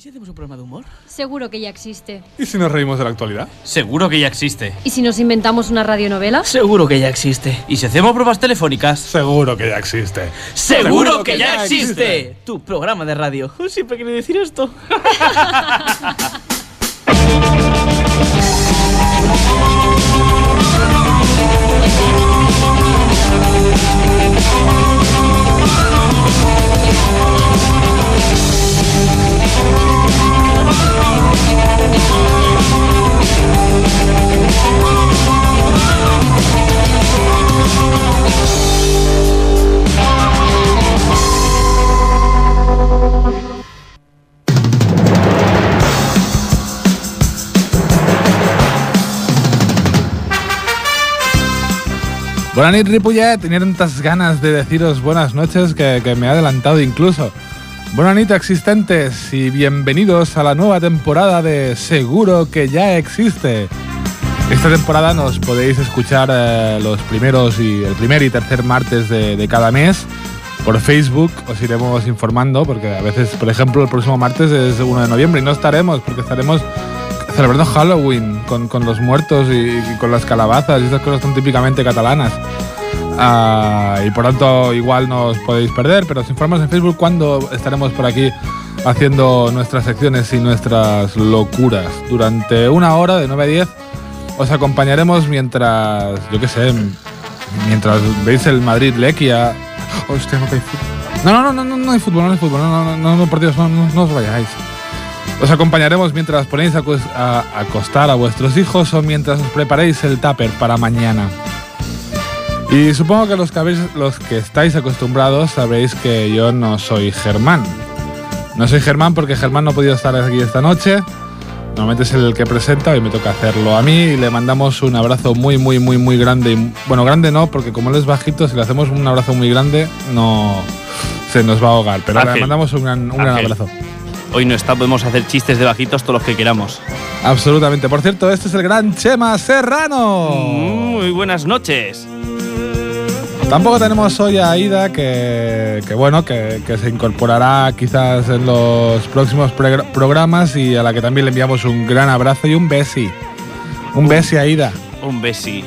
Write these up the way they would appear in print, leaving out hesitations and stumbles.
si hacemos un programa de humor? Seguro que ya existe. ¿Y si nos reímos de la actualidad? Seguro que ya existe. ¿Y si nos inventamos una radionovela? Seguro que ya existe. ¿Y si hacemos pruebas telefónicas? Seguro que ya existe. ¡Seguro que ya existe! Tu programa de radio. Siempre quería decir esto. Buenas noches, Ripollet. Tenía tantas ganas de deciros buenas noches que me he adelantado incluso. Buenas noches, existentes, y bienvenidos a la nueva temporada de Seguro que ya existe. Esta temporada nos podéis escuchar el primer y tercer martes de cada mes. Por Facebook os iremos informando, porque a veces, por ejemplo, el próximo martes es 1 de noviembre y no estaremos, porque estaremos celebrando Halloween con los muertos y con las calabazas y esas cosas tan típicamente catalanas. Y por tanto igual no os podéis perder, pero os informamos en Facebook cuando estaremos por aquí haciendo nuestras secciones y nuestras locuras. Durante 1 hora, de 9 a 10, os acompañaremos mientras, yo qué sé, mientras veis el Madrid-Lequia. Hostia, no hay fútbol. No hay fútbol, no, por Dios, no os vayáis. Os acompañaremos mientras ponéis a acostar a vuestros hijos o mientras os preparéis el tupper para mañana. Y supongo que los que estáis acostumbrados sabréis que yo no soy Germán. No soy Germán porque Germán no ha podido estar aquí esta noche. Normalmente es el que presenta, hoy me toca hacerlo a mí y le mandamos un abrazo muy grande. Bueno, grande no, porque como él es bajito, si le hacemos un abrazo muy grande, no se nos va a ahogar. Pero Ángel, le mandamos un gran abrazo. Hoy no está, podemos hacer chistes de bajitos todos los que queramos. Absolutamente. Por cierto, este es el gran Chema Serrano. Muy buenas noches. Tampoco tenemos hoy a Aida, que se incorporará quizás en los próximos programas y a la que también le enviamos un gran abrazo y un besi. Un besi a Aida. Un besi.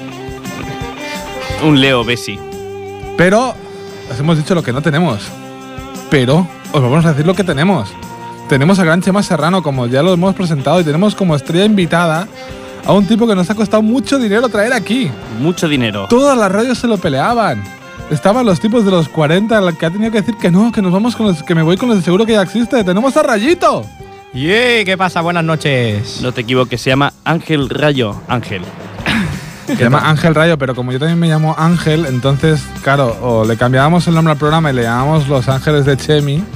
Un Leo besi. Pero os hemos dicho lo que no tenemos. Pero os vamos a decir lo que tenemos. Tenemos al gran Chema Serrano, como ya lo hemos presentado, y tenemos como estrella invitada a un tipo que nos ha costado mucho dinero traer aquí. Mucho dinero. Todas las radios se lo peleaban. Estaban los tipos de los 40 que ha tenido que decir que no, que nos vamos con los, que me voy con los de Seguro que ya existe. ¡Tenemos a Rayito! ¡Yeah! ¿Qué pasa? Buenas noches. No te equivoques, se llama Ángel Rayo. Ángel. Se llama Ángel Rayo, pero como yo también me llamo Ángel, entonces, claro, o le cambiábamos el nombre al programa y le llamamos Los Ángeles de Chemi.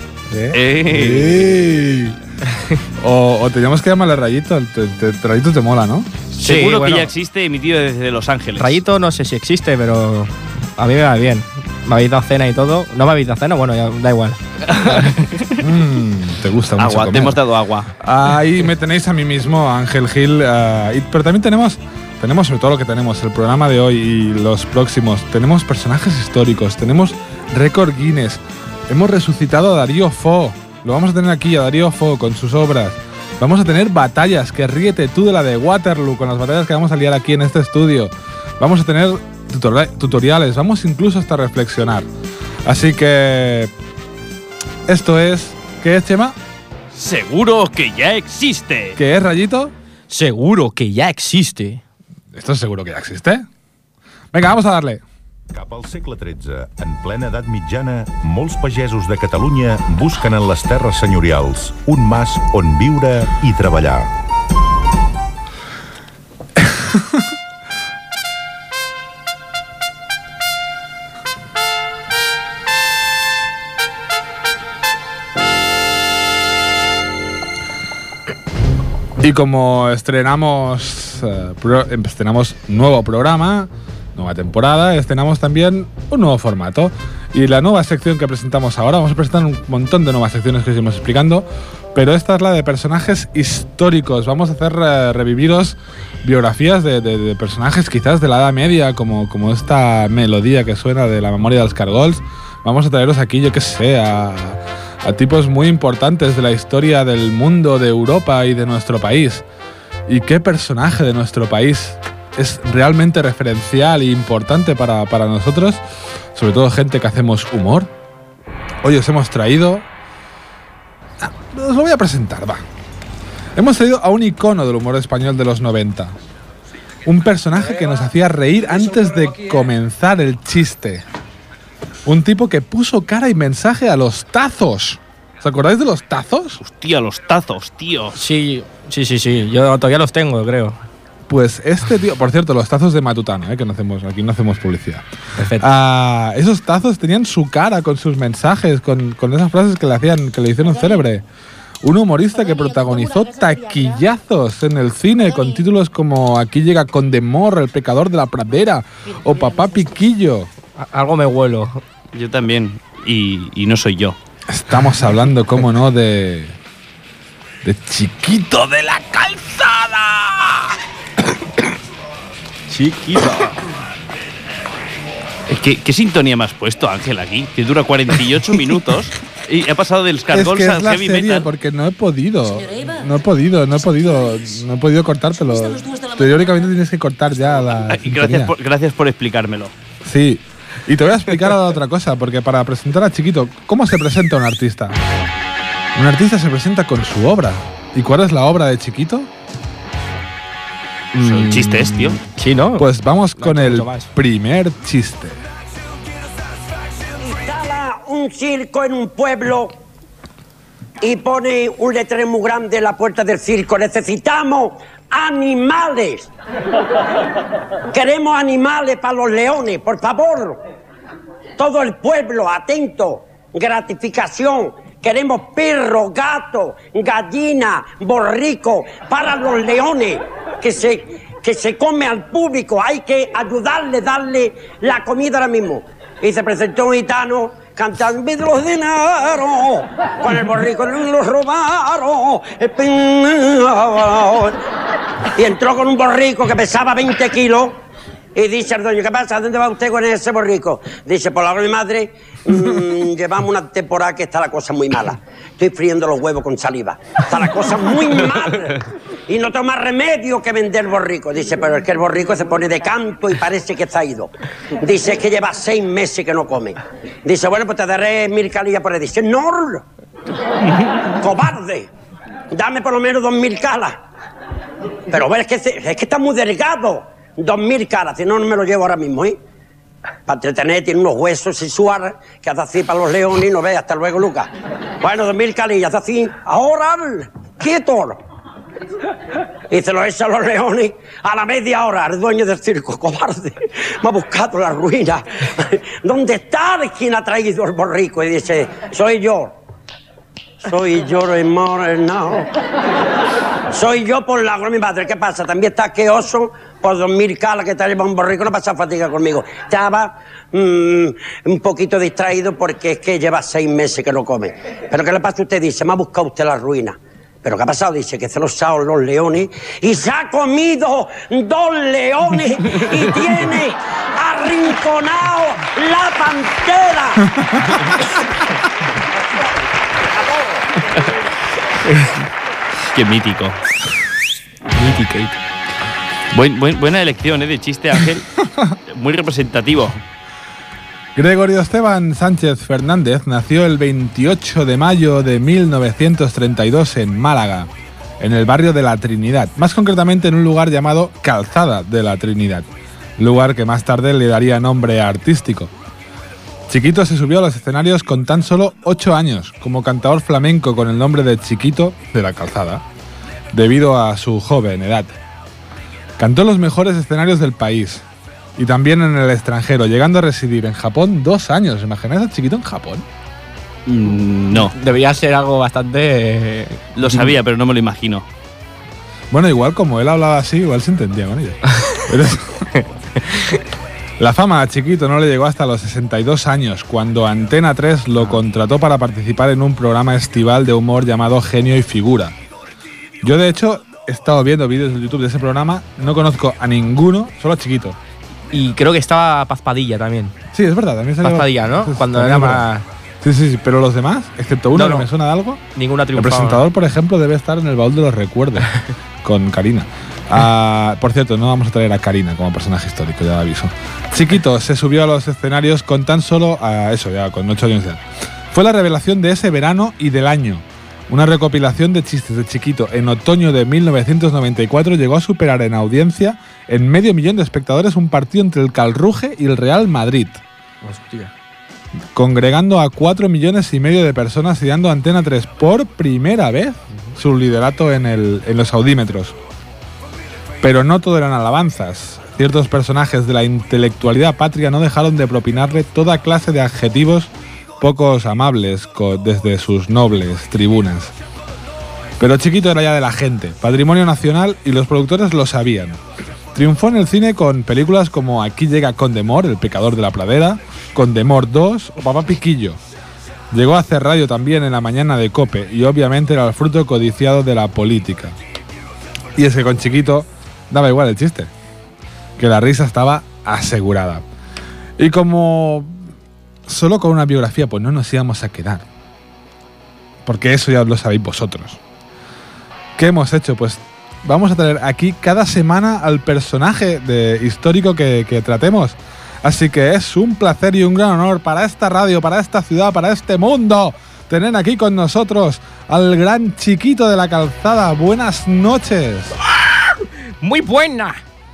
O teníamos que llamarle Rayito. Rayito te mola, ¿no? Sí, seguro que ya existe, emitido desde Los Ángeles. Rayito no sé si existe, pero a mí me va bien. Me habéis dado cena y todo. ¿No me habéis dado cena? Bueno, ya da igual. Te gusta mucho agua, comer. Te hemos dado agua. Ahí me tenéis a mí mismo, Ángel Gil. Pero también tenemos sobre todo lo que tenemos, el programa de hoy y los próximos. Tenemos personajes históricos, tenemos récord Guinness. Hemos resucitado a Darío Fo. Lo vamos a tener aquí, a Darío Fo, con sus obras. Vamos a tener batallas, que ríete tú de la de Waterloo, con las batallas que vamos a liar aquí en este estudio. Vamos a tener tutoriales, vamos incluso hasta reflexionar. Así que esto es... ¿Qué es, Chema? Seguro que ya existe. ¿Qué es, Rayito? Seguro que ya existe. ¿Esto es seguro que ya existe? Venga, vamos a darle. Cap al segle XIII, en plena edat mitjana, molts pagesos de Catalunya busquen en les terres senyorials un mas on viure i treballar. Y como estrenamos nuevo programa, nueva temporada, estrenamos también un nuevo formato. Y la nueva sección que presentamos ahora, vamos a presentar un montón de nuevas secciones que os iremos explicando, pero esta es la de personajes históricos. Vamos a hacer reviviros biografías de personajes quizás de la Edad Media, como esta melodía que suena de La memoria dels cargols. Vamos a traeros aquí, yo qué sé, a a tipos muy importantes de la historia del mundo, de Europa y de nuestro país. ¿Y qué personaje de nuestro país es realmente referencial e importante para nosotros? Sobre todo gente que hacemos humor. Hoy os hemos traído... os lo voy a presentar, va. Hemos traído a un icono del humor español de los 90. Un personaje que nos hacía reír antes de comenzar el chiste. Un tipo que puso cara y mensaje a los tazos. ¿Os acordáis de los tazos? Hostia, los tazos, tío. Sí. Yo todavía los tengo, creo. Pues este tío... Por cierto, los tazos de Matutano, que aquí no hacemos publicidad. Perfecto. Esos tazos tenían su cara con sus mensajes, con esas frases que le hicieron célebre. Un humorista que protagonizó taquillazos en el cine con títulos como Aquí llega Condemor, El pecador de la pradera o Papá Piquillo. Algo me huelo. Yo también. Y no soy yo. Estamos hablando, cómo no, de Chiquito de la Calzada. Chiquito. ¿Qué sintonía me has puesto, Ángel, aquí? Que dura 48 minuos y ha pasado del Scargols al heavy serie, metal. Porque no he podido cortártelo. Teóricamente tienes que cortar ya la Gracias por explicármelo. Sí. Y te voy a explicar ahora otra cosa, porque para presentar a Chiquito, ¿cómo se presenta un artista? Un artista se presenta con su obra. ¿Y cuál es la obra de Chiquito? Son chistes, tío. Sí, ¿no? Pues vamos con el primer chiste. Instala un circo en un pueblo y pone un letrero muy grande en la puerta del circo. Necesitamos animales. Queremos animales para los leones, por favor. Todo el pueblo, atento. Gratificación. Queremos perros, gatos, gallinas, borricos para los leones. Que se come al público. Hay que ayudarle, darle la comida ahora mismo. Y se presentó un gitano cantando los dineros. Con el borrico los robaron. Y entró con un borrico que pesaba 20 kilos. Y dice el dueño, ¿qué pasa? ¿Dónde va usted con ese borrico? Dice, por la hora de mi madre, llevamos una temporada que está la cosa muy mala. Estoy friendo los huevos con saliva. Está la cosa muy mal. Y no tengo más remedio que vender borrico. Dice, pero es que el borrico se pone de canto y parece que está ido. Dice, es que lleva 6 meses que no come. Dice, bueno, pues te daré 1000 calillas por ahí. Dice, no, cobarde. Dame por lo menos 2000 calas. Pero ves que es que está muy delgado. 2000 caras, si no, no me lo llevo ahora mismo, ¿eh? Para entretener, tiene unos huesos sexuales que hace así para los leones y no ve. Hasta luego, Lucas. Bueno, 2000 calillas, hace así. Ahora, quieto. Y se lo echa a los leones a la media hora. El dueño del circo, cobarde, me ha buscado la ruina. ¿Dónde está quien ha traído el borrico? Y dice, soy yo. Soy yo, no. Soy yo por la gloria de mi madre. ¿Qué pasa? También está asqueroso por 2000 calas que te lleva un borrico. No pasa fatiga conmigo. Estaba un poquito distraído porque es que lleva 6 meses que no come. ¿Pero qué le pasa a usted? Dice, me ha buscado usted la ruina. ¿Pero qué ha pasado? Dice que se los ha los leones y se ha comido 2 leones y tiene arrinconado la pantera. Qué mítico. Mítico. Buena elección, de chiste, Ángel. Muy representativo. Gregorio Esteban Sánchez Fernández nació el 28 de mayo de 1932 en Málaga, en el barrio de La Trinidad, más concretamente en un lugar llamado Calzada de la Trinidad, lugar que más tarde le daría nombre artístico. Chiquito se subió a los escenarios con tan solo 8 años, como cantador flamenco con el nombre de Chiquito de la Calzada, debido a su joven edad. Cantó en los mejores escenarios del país y también en el extranjero, llegando a residir en Japón 2 años. ¿Imagináis a Chiquito en Japón? No. Debía ser algo bastante... Lo sabía, pero no me lo imagino. Bueno, igual como él hablaba así, igual se entendía con ella. Pero... La fama a Chiquito no le llegó hasta los 62 años, cuando Antena 3 lo contrató para participar en un programa estival de humor llamado Genio y Figura. Yo, de hecho, he estado viendo vídeos de YouTube de ese programa, no conozco a ninguno, solo a Chiquito. Y creo que estaba Paz Padilla también. Sí, es verdad, también salió Paz Padilla, ¿no? Sí, Cuando era más... Sí, pero los demás, excepto uno No. que me suena de algo. Ninguna El triunfaba. presentador, por ejemplo, debe estar en el baúl de los recuerdos con Karina. Por cierto, no vamos a traer a Karina como personaje histórico, ya lo aviso. Chiquito se subió a los escenarios con tan solo, con 8 años de edad. Fue la revelación de ese verano y del año. Una recopilación de chistes de Chiquito en otoño de 1994 llegó a superar en audiencia en 500.000 de espectadores un partido entre el Calruge y el Real Madrid, Hostia. congregando a 4,5 millones de personas y dando a Antena 3 por primera vez su liderato en los audímetros. Pero no todo eran alabanzas. Ciertos personajes de la intelectualidad patria no dejaron de propinarle toda clase de adjetivos pocos amables desde sus nobles tribunas. Pero Chiquito era ya de la gente, patrimonio nacional, y los productores lo sabían. Triunfó en el cine con películas como Aquí llega Condemor, El pecador de la pradera, Condemor 2 o Papá Piquillo. Llegó a hacer radio también en la mañana de COPE y obviamente era el fruto codiciado de la política. Y es que con Chiquito daba igual el chiste, que la risa estaba asegurada. Y como solo con una biografía pues no nos íbamos a quedar, porque eso ya lo sabéis vosotros. ¿Qué hemos hecho? Pues vamos a traer aquí cada semana al personaje histórico que tratemos. Así que es un placer y un gran honor para esta radio, para esta ciudad, para este mundo, tener aquí con nosotros al gran Chiquito de la Calzada. Buenas noches. Muy buena.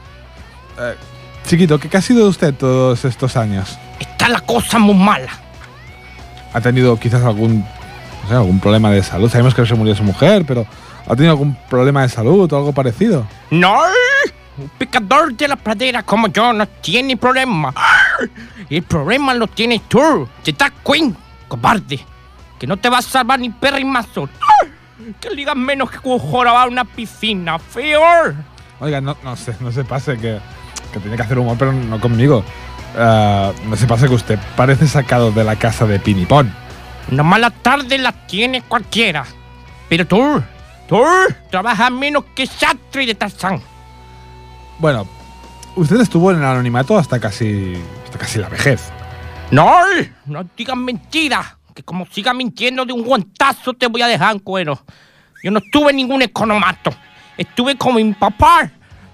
Chiquito, ¿qué ha sido de usted todos estos años? Está la cosa muy mala. ¿Ha tenido quizás algún problema de salud? Sabemos que se murió su mujer, pero ¿ha tenido algún problema de salud o algo parecido? No, un pecador de la pradera como yo no tiene problema. El problema lo tienes tú. Te das cuenta, cobarde, que no te vas a salvar ni perra y mazo. Que digas menos que un jorobado a una piscina, peor. Oiga, no se pase que tiene que hacer humor, pero no conmigo. No se pase que usted parece sacado de la casa de Pinipón. Una mala tarde la tiene cualquiera. Pero tú trabajas menos que Sastre de Tarzán. Bueno, usted estuvo en el anonimato hasta casi la vejez. No digas mentiras, que como sigas mintiendo de un guantazo te voy a dejar en cuero. Yo no estuve en ningún economato. Estuve como mi papá,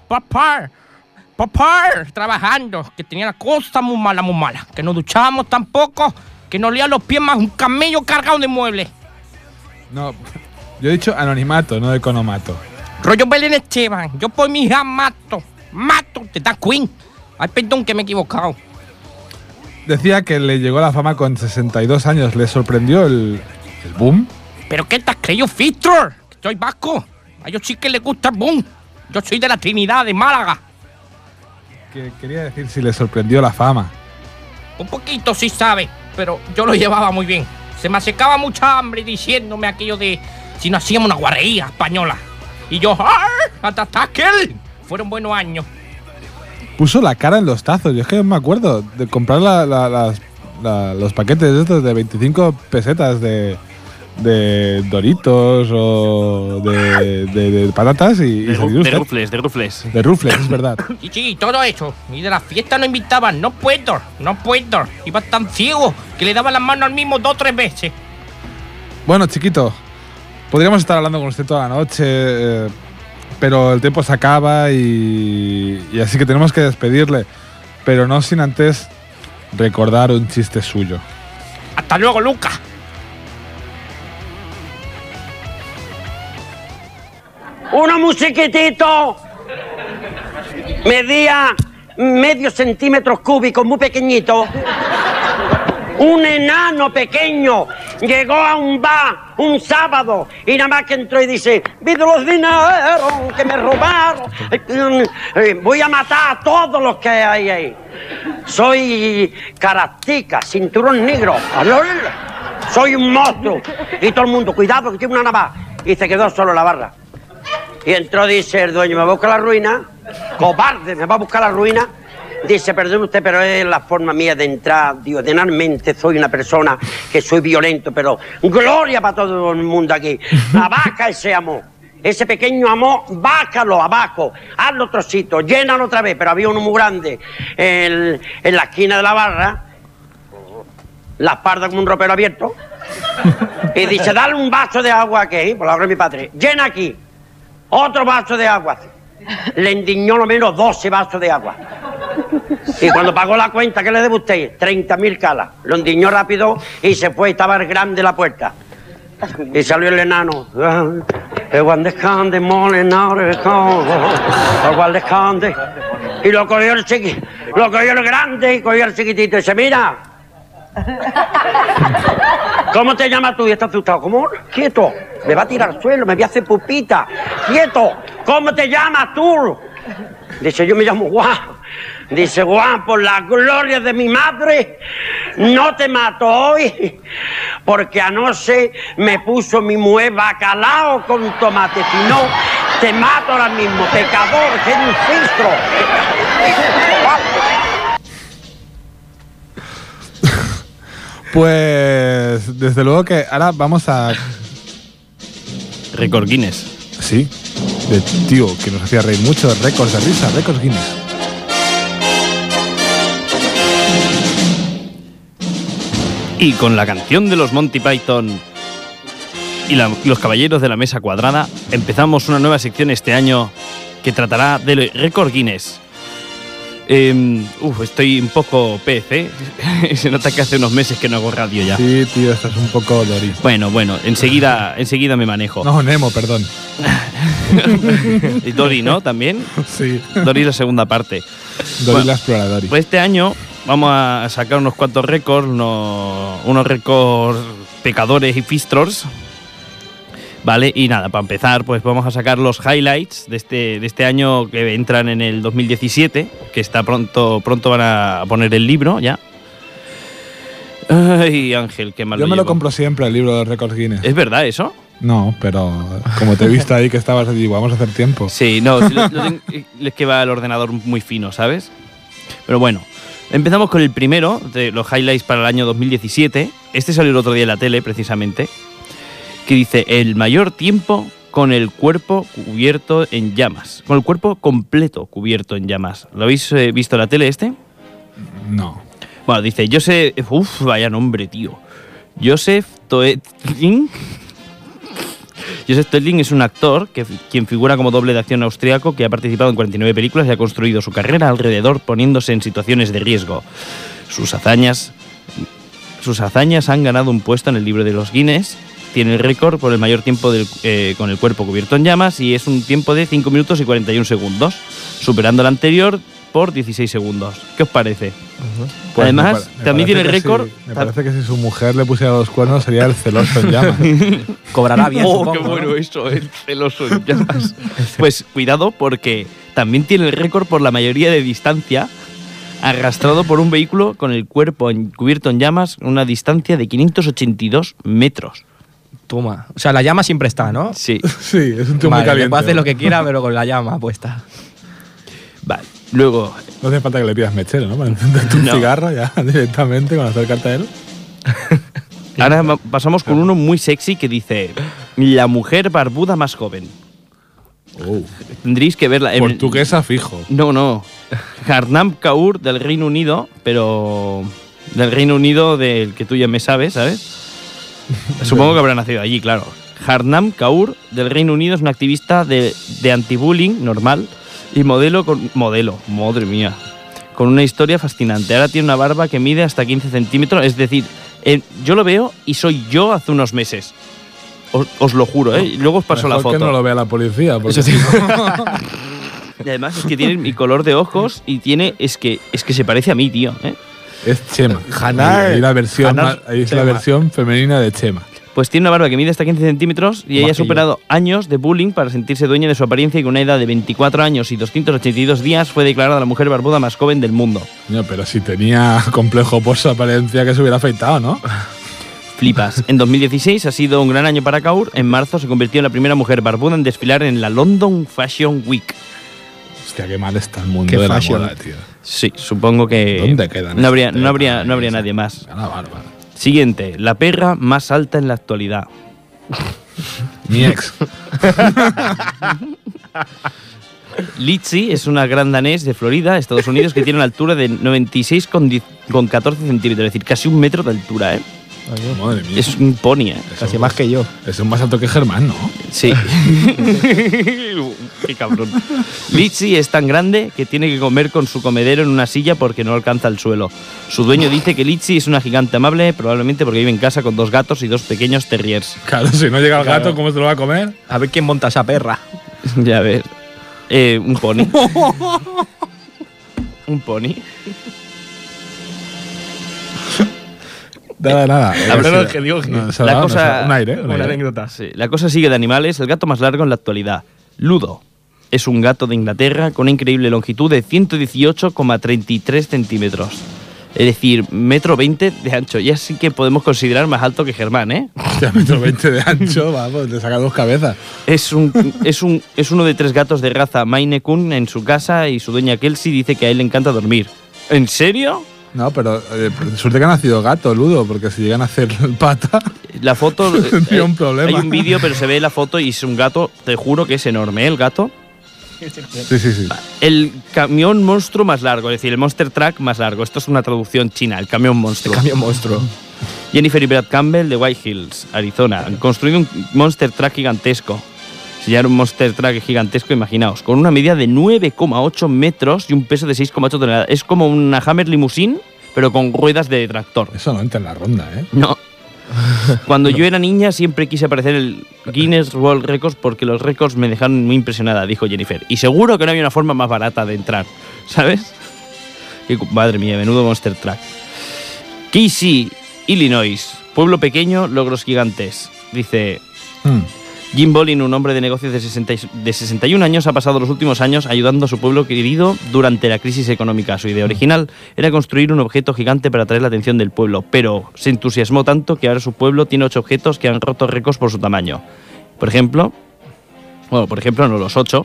trabajando, que tenía la cosa muy mala, que no duchábamos tampoco, que no olía los pies más un camello cargado de muebles. No, yo he dicho anonimato, no economato. Rollo Belén Esteban, yo por mi hija mato, te da Queen. Ay, perdón que me he equivocado. Decía que le llegó la fama con 62 años. ¿Le sorprendió el boom? ¿Pero qué te has creído, Fistor? Que soy vasco. A ellos sí que les gusta el boom. Yo soy de la Trinidad, de Málaga. Que quería decir si le sorprendió la fama. Un poquito sí sabe, pero yo lo llevaba muy bien. Se me secaba mucha hambre diciéndome aquello de si no hacíamos una guarrería española. Y yo, ¡hasta aquel! Fueron buenos años. Puso la cara en los tazos. Yo es que no me acuerdo de comprar los paquetes estos de 25 pesetas de Doritos o de patatas y De salir usted. rufles. De rufles, es verdad. Sí, todo eso. Y de la fiesta no invitaban. No puedo. Iba tan ciego que le daba la mano al mismo 2 o 3 veces. Bueno, Chiquito, podríamos estar hablando con usted toda la noche, pero el tiempo se acaba y así que tenemos que despedirle. Pero no sin antes recordar un chiste suyo. Hasta luego, Lucas. Uno muy chiquitito, medía medio centímetro cúbicos, muy pequeñito. Un enano pequeño llegó a un bar un sábado y nada más que entró y dice: vi los dineros que me robaron, voy a matar a todos los que hay ahí. Soy Karateka, cinturón negro, soy un monstruo. Y todo el mundo, cuidado que tiene una navaja. Y se quedó solo en la barra. Y entró, dice el dueño: me va a buscar la ruina, cobarde, me va a buscar la ruina. Dice: perdón usted, pero es la forma mía de entrar. Digo, ordenadamente soy una persona que soy violento, pero gloria para todo el mundo aquí. La vaca ese amor, ese pequeño amor, bácalo abajo, hazlo trocito, llénalo otra vez. Pero había uno muy grande en la esquina de la barra. la espalda como un ropero abierto. Y dice, dale un vaso de agua aquí, por la hora de mi padre. Llena aquí. Otro vaso de agua. Le indignó lo menos 12 vasos de agua. Y cuando pagó la cuenta, ¿qué le debe usted? 30.000 calas. Lo indignó rápido y se fue. Estaba grande la puerta. Y salió el enano. Y lo cogió el chiquito, lo cogió el grande y cogió el chiquitito y dice, mira, ¿cómo te llamas tú? Y está asustado. ¿Cómo? Quieto, me va a tirar al suelo, me voy a hacer pupita. Quieto, ¿cómo te llamas tú? Dice, yo me llamo Juan. Dice, Juan, por la gloria de mi madre, no te mato hoy, porque anoche me puso mi mujer bacalao con tomate. Si no, te mato ahora mismo, pecador, que eres un filtro. Pues, desde luego que ahora vamos a... Récord Guinness. Sí, de tío que nos hacía reír mucho, récords de risa, récords Guinness. Y con la canción de los Monty Python y los Caballeros de la Mesa Cuadrada, empezamos una nueva sección este año que tratará del récord Guinness. Estoy un poco pez, ¿eh? Se nota que hace unos meses que no hago radio ya. Sí, tío, estás un poco Dory. Bueno, enseguida me manejo. No, Nemo, perdón. Y Dory, ¿no? ¿También? Sí. Dory la segunda parte. Dory la exploradora. Pues este año vamos a sacar unos cuantos récords, unos récords pecadores y fistros. Vale, y nada, para empezar, pues vamos a sacar los highlights de este año que entran en el 2017, que está pronto van a poner el libro ya. Ay, Ángel, qué mal. Yo me lo compro siempre, el libro de los récords Guinness. ¿Es verdad eso? No, pero como te he visto ahí que estabas allí, vamos a hacer tiempo. Sí, no, es que va el ordenador muy fino, ¿sabes? Pero bueno, empezamos con el primero de los highlights para el año 2017. Este salió el otro día en la tele, precisamente, que dice, el mayor tiempo con el cuerpo cubierto en llamas. Con el cuerpo completo cubierto en llamas. ¿Lo habéis visto en la tele este? No. Bueno, dice, vaya nombre, tío. Joseph Toetling. Joseph Toetling es un actor quien figura como doble de acción austriaco que ha participado en 49 películas y ha construido su carrera alrededor poniéndose en situaciones de riesgo. Sus hazañas han ganado un puesto en el libro de los Guinness. Tiene el récord por el mayor tiempo con el cuerpo cubierto en llamas y es un tiempo de 5 minutos y 41 segundos, superando el anterior por 16 segundos. ¿Qué os parece? Pues además, también tiene el récord... Me parece que si su mujer le pusiera los cuernos sería el celoso en llamas. Cobrará bien, supongo, qué bueno, ¿no? eso, el celoso en llamas. Pues cuidado, porque también tiene el récord por la mayoría de distancia arrastrado por un vehículo con el cuerpo cubierto en llamas a una distancia de 582 metros. Toma. O sea, la llama siempre está, ¿no? Sí. Sí, es un tío muy caliente. Puede hacer lo que quiera, pero con la llama puesta. Vale, luego... No hace falta que le pidas mechero, ¿no? Para encenderte un cigarro ya directamente con acercarte a él. Ahora pasamos con uno muy sexy que dice, la mujer barbuda más joven. Tendréis que verla. Portuguesa fijo. No. Harnam Kaur del Reino Unido, pero del Reino Unido del que tú ya me sabes, ¿sabes? Supongo que habrá nacido allí, claro. Harnam Kaur del Reino Unido es una activista de anti-bullying normal y modelo, madre mía, con una historia fascinante. Ahora tiene una barba que mide hasta 15 centímetros, es decir, yo lo veo y soy yo hace unos meses. Os lo juro, ¿eh? Luego os paso la foto. Que no lo vea la policía, porque eso sí. Y además es que tiene mi color de ojos y tiene es que se parece a mí, tío, ¿eh? Es Chema. Ahí la versión femenina de Chema. Pues tiene una barba que mide hasta 15 centímetros y ella ha superado años de bullying para sentirse dueña de su apariencia y con una edad de 24 años y 282 días fue declarada la mujer barbuda más joven del mundo. No, pero si tenía complejo por su apariencia que se hubiera afeitado, ¿no? Flipas. En 2016 ha sido un gran año para Kaur. En marzo se convirtió en la primera mujer barbuda en desfilar en la London Fashion Week. Hostia, qué mal está el mundo de la moda, tío. Sí, supongo que ¿dónde quedan? No habría nadie más. La bárbara. Siguiente, la perra más alta en la actualidad. Mi ex. Litzy es una gran danés de Florida, Estados Unidos, que tiene una altura de 96,19 con 14 centímetros, es decir, casi 1 metro de altura, ¿eh? Madre mía. Es un pony, ¿eh? Casi más que yo. Es más alto que Germán, ¿no? Sí. Qué cabrón. Litzy es tan grande que tiene que comer con su comedero en una silla porque no alcanza el suelo. Su dueño dice que Litzy es una gigante amable, probablemente porque vive en casa con 2 gatos y 2 pequeños terriers. Claro, si no llega el gato, ¿cómo se lo va a comer? A ver quién monta esa perra. Ya ves. Un pony. Un pony. Nada. La cosa- Un aire. Una anécdota. Sí, la cosa sigue de animales. El gato más largo en la actualidad, Ludo. Es un gato de Inglaterra con una increíble longitud de 118,33 centímetros. Es decir, 1,20 m de ancho. Ya sí que podemos considerar más alto que Germán, ¿eh? Hostia, 1,20 m de ancho, vamos, le saca 2 cabezas. Es uno de 3 gatos de raza Maine Coon en su casa y su dueña Kelsey dice que a él le encanta dormir. ¿En serio? No, pero suerte que ha nacido gato, Ludo, porque si llegan a hacer pata, La foto... tendría un problema. Hay un vídeo, pero se ve la foto y es un gato, te juro que es enorme, ¿eh? El gato. Sí. El camión monstruo más largo, es decir, el monster truck más largo. Esto es una traducción china, el camión monstruo. Cambio monstruo. Jennifer y Brad Campbell de White Hills, Arizona, han construido un monster truck gigantesco. Si ya era un monster truck gigantesco, imaginaos, con una medida de 9,8 metros y un peso de 6,8 toneladas. Es como una Hammer Limousine, pero con ruedas de tractor. Eso no entra en la ronda, ¿eh? No. Cuando yo era niña siempre quise aparecer en el Guinness World Records porque los récords me dejaron muy impresionada, dijo Jennifer. Y seguro que no había una forma más barata de entrar, ¿sabes? Madre mía, menudo monster truck. Casey, Illinois, pueblo pequeño, logros gigantes. Dice... Jim Bolin, un hombre de negocios de 61 años, ha pasado los últimos años ayudando a su pueblo querido durante la crisis económica. Su idea original era construir un objeto gigante para atraer la atención del pueblo, pero se entusiasmó tanto que ahora su pueblo tiene 8 objetos que han roto récords por su tamaño. Por ejemplo, no los 8,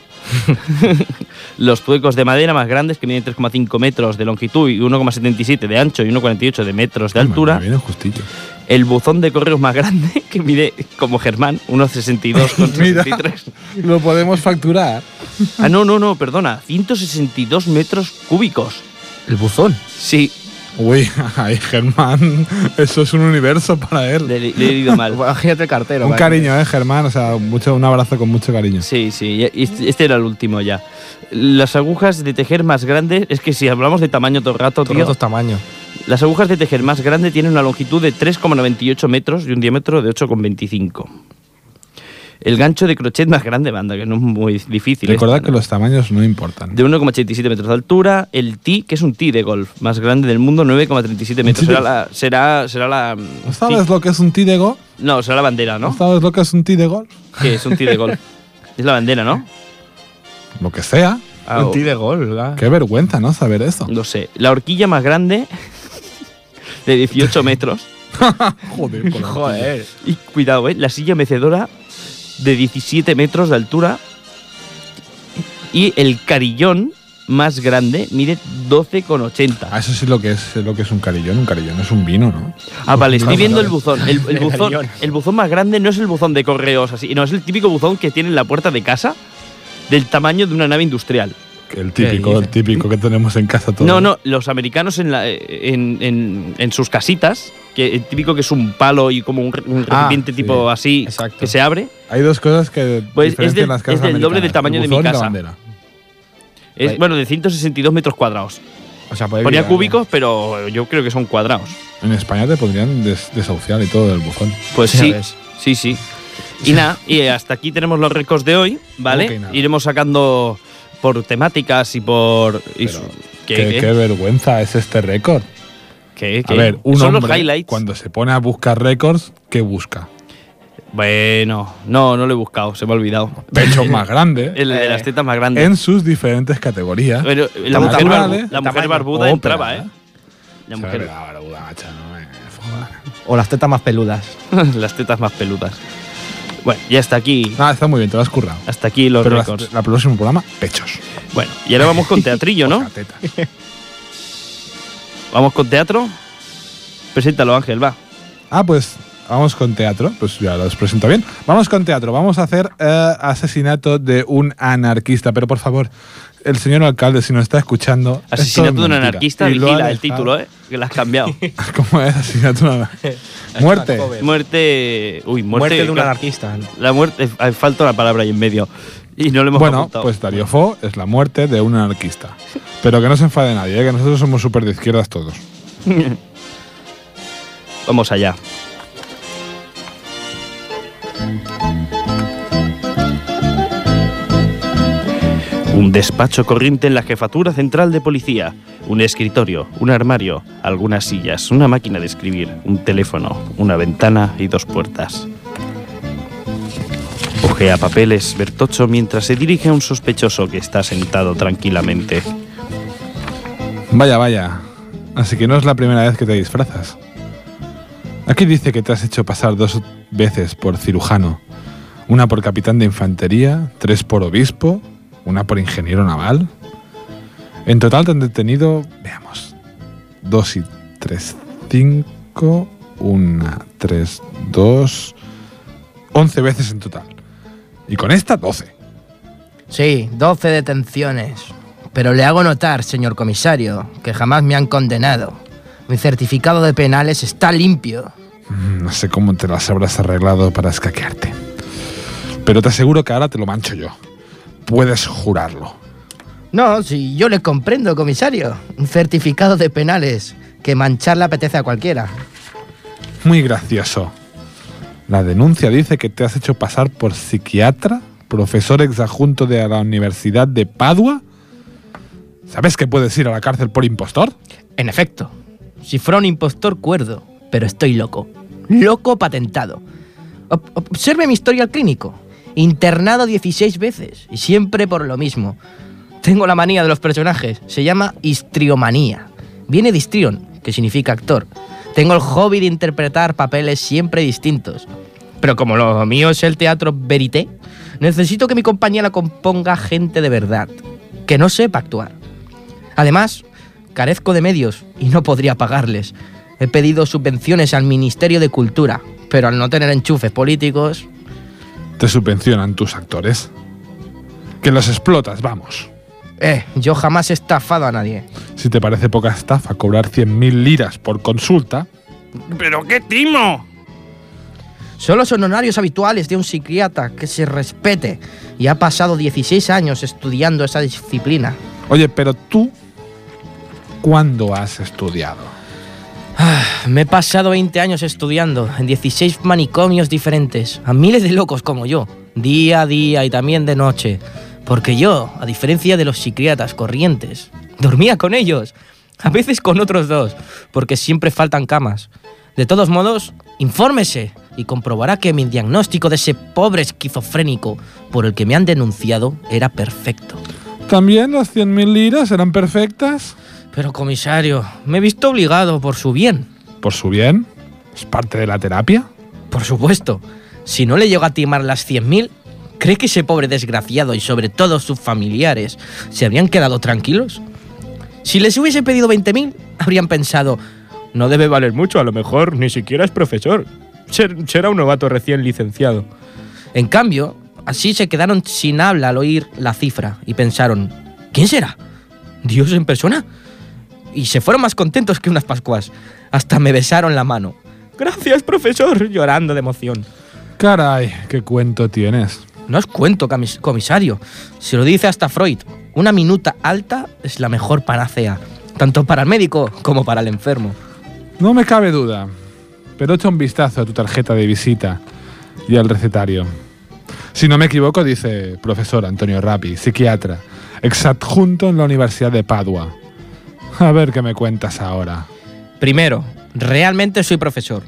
los tuecos de madera más grandes que miden 3,5 metros de longitud y 1,77 de ancho y 1,48 de metros de altura. Viene justillo. El buzón de correos más grande, que mide, como Germán, 1,62,63. Mira, lo podemos facturar. Ah, no, perdona, 162 metros cúbicos. ¿El buzón? Sí, Uy, ay, Germán, eso es un universo para él. le he leído mal. Imagínate el cartero. Un vale. cariño, Germán, o sea, un abrazo con mucho cariño. Sí, este era el último ya. Las agujas de tejer más grandes, es que si hablamos de tamaño todo el rato, Todos tío, los tamaños. las agujas de tejer más grandes tienen una longitud de 3,98 metros y un diámetro de 8,25. El gancho de crochet más grande, banda, que no es muy difícil. Recordad esta, que ¿no? los tamaños no importan. De 1,87 metros de altura. El tee, que es un tee de golf más grande del mundo, 9,37 metros. Será la... ¿No sabes lo que es un tee de golf? No, será la bandera, ¿No ¿no? sabes lo que es un tee de golf? ¿Qué es un tee de golf? Es la bandera, ¿no? Lo que sea. Ah, Un tee de gol, ¿verdad? Qué vergüenza, ¿no? Saber eso. no sé. La horquilla más grande, de 18 metros. Joder, por la Joder. Y cuidado, la silla mecedora, de 17 metros de altura. Y el carillón más grande mide 12,80. Ah, eso sí lo que es un carillón. Un carillón es un vino, ¿no? Ah, vale, estoy viendo el buzón. carillón. El buzón más grande no es el buzón de correos así, no, es el típico buzón que tiene en la puerta de casa, del tamaño de una nave industrial. El típico que tenemos en casa todos. No, los americanos en sus casitas, que el típico que es un palo y como un recipiente sí, tipo así, exacto. que se abre. Hay dos cosas que Pues diferencian las casas es del doble del americanas, tamaño el de mi buzón y la casa. bandera. Es, Ahí. bueno, de 162 metros cuadrados. O sea, puede Ponía vivir, cúbicos, pero yo creo que son cuadrados. En España te podrían desahuciar y todo del buzón. Pues Ya sí, ves. sí. Y nada, y hasta aquí tenemos los récords de hoy, ¿vale? Ok, nada. Iremos sacando por temáticas y por... Qué vergüenza es este récord. ¿Qué? A ver, un Son los hombre highlights. cuando se pone a buscar récords, ¿qué busca? Bueno, no lo he buscado, se me ha olvidado. Pechos más grandes El de las tetas más grandes. en sus diferentes categorías. Bueno, la Tamaño, mujer, ¿vale? la mujer Tamaño. barbuda Ópera, entraba, ¿eh? La mujer, La barbuda, macho, no me jodas. O las tetas más peludas. las tetas más peludas. Bueno, y hasta aquí Está muy bien, te lo has currado. los Pero récords. la próximo programa, pechos. Bueno, y ahora vamos con teatrillo, ¿no? Oja, tetas. Vamos con teatro. Preséntalo, Ángel, va. Pues Vamos con teatro, pues ya los presento bien. Vamos con teatro, vamos a hacer asesinato de un anarquista, pero por favor, el señor alcalde, si nos está escuchando... Asesinato de un mentira. anarquista, Y lo ha vigila el dejado. título, que lo has cambiado. ¿Cómo es asesinato de un anarquista? Muerte. Muerte... Uy, Muerte de un claro. anarquista. La muerte... Falta la palabra ahí en medio. Y no lo hemos Bueno, apuntado. pues Darío Fo es la muerte de un anarquista. Pero que no se enfade nadie, que nosotros somos súper de izquierdas todos. Vamos allá. Un despacho corriente en la jefatura central de policía, un escritorio, un armario, algunas sillas, una máquina de escribir, un teléfono, una ventana y 2 puertas. Ojea papeles Bertocho mientras se dirige a un sospechoso que está sentado tranquilamente. Vaya, vaya. Así que no es la primera vez que te disfrazas. Aquí dice que te has hecho pasar 2 veces por cirujano. Una por capitán de infantería, 3 por obispo, una por ingeniero naval. En total te han detenido, veamos, 2 y 3, 5, 1, 3, 2, 11 veces en total. Y con esta, 12. Sí, 12 detenciones. Pero le hago notar, señor comisario, que jamás me han condenado. Mi certificado de penales está limpio. No sé cómo te las habrás arreglado para escaquearte. Pero te aseguro que ahora te lo mancho yo. Puedes jurarlo. No, si yo le comprendo, comisario. Un certificado de penales, que manchar le apetece a cualquiera. Muy gracioso. La denuncia dice que te has hecho pasar por psiquiatra, profesor exadjunto de la Universidad de Padua. ¿Sabes que puedes ir a la cárcel por impostor? En efecto, si fuera un impostor cuerdo, pero estoy loco. Loco patentado. Observe mi historial clínico. Internado 16 veces, y siempre por lo mismo. Tengo la manía de los personajes, se llama histriomanía. Viene de histrión, que significa actor. Tengo el hobby de interpretar papeles siempre distintos. Pero como lo mío es el teatro verité, necesito que mi compañía la componga gente de verdad, que no sepa actuar. Además, carezco de medios y no podría pagarles. He pedido subvenciones al Ministerio de Cultura, pero al no tener enchufes políticos... Te subvencionan tus actores. Que los explotas, vamos. Yo jamás he estafado a nadie. Si te parece poca estafa cobrar 100.000 liras por consulta... ¡Pero qué timo! Son los honorarios habituales de un psiquiatra que se respete y ha pasado 16 años estudiando esa disciplina. Oye, pero tú, ¿cuándo has estudiado? Me he pasado 20 años estudiando en 16 manicomios diferentes, a miles de locos como yo, día a día y también de noche. Porque yo, a diferencia de los psiquiatras corrientes, dormía con ellos, a veces con otros 2, porque siempre faltan camas. De todos modos, infórmese y comprobará que mi diagnóstico de ese pobre esquizofrénico por el que me han denunciado era perfecto. ¿También las 100.000 liras eran perfectas? Pero, comisario, me he visto obligado por su bien. ¿Por su bien? ¿Es parte de la terapia? Por supuesto. Si no le llego a timar las 100.000, ¿cree que ese pobre desgraciado y sobre todo sus familiares se habrían quedado tranquilos? Si les hubiese pedido 20.000, habrían pensado, no debe valer mucho, a lo mejor ni siquiera es profesor. Será un novato recién licenciado. En cambio, así se quedaron sin habla al oír la cifra y pensaron, ¿quién será? ¿Dios en persona? Y se fueron más contentos que unas pascuas. Hasta me besaron la mano. Gracias, profesor, llorando de emoción. Caray, ¿qué cuento tienes? No os cuento, comisario. Se lo dice hasta Freud. Una minuta alta es la mejor panacea, tanto para el médico como para el enfermo. No me cabe duda, pero echa un vistazo a tu tarjeta de visita y al recetario. Si no me equivoco, dice profesor Antonio Rapi, psiquiatra, exadjunto en la Universidad de Padua. A ver qué me cuentas ahora. Primero, realmente soy profesor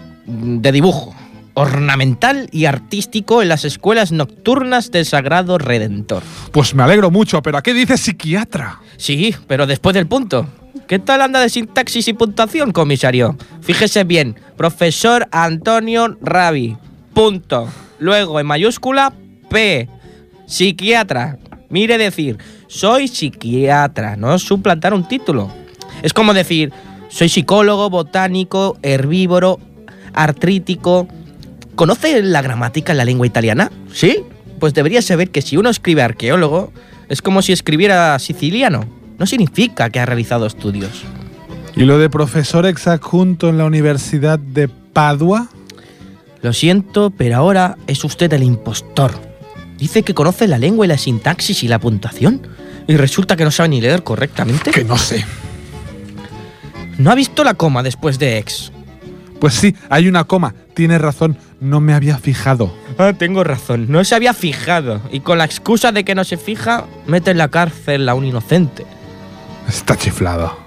de dibujo, ornamental y artístico en las escuelas nocturnas del Sagrado Redentor. Pues me alegro mucho, pero ¿a qué dices psiquiatra? Sí, pero después del punto. ¿Qué tal anda de sintaxis y puntuación, comisario? Fíjese bien, profesor Antonio Rabi, punto. Luego, en mayúscula, P, psiquiatra. Mire decir, soy psiquiatra, no suplantar un título. Es como decir, soy psicólogo, botánico, herbívoro, artrítico. ¿Conoce la gramática en la lengua italiana? ¿Sí? Pues debería saber que si uno escribe arqueólogo, es como si escribiera siciliano. No significa que ha realizado estudios. ¿Y lo de profesor exadjunto en la Universidad de Padua? Lo siento, pero ahora es usted el impostor. Dice que conoce la lengua y la sintaxis y la puntuación, y resulta que no sabe ni leer correctamente. Que no sé. ¿No ha visto la coma después de ex? Pues sí, hay una coma. Tienes razón, no me había fijado. Ah, tengo razón, no se había fijado. Y con la excusa de que no se fija, mete en la cárcel a un inocente. Está chiflado.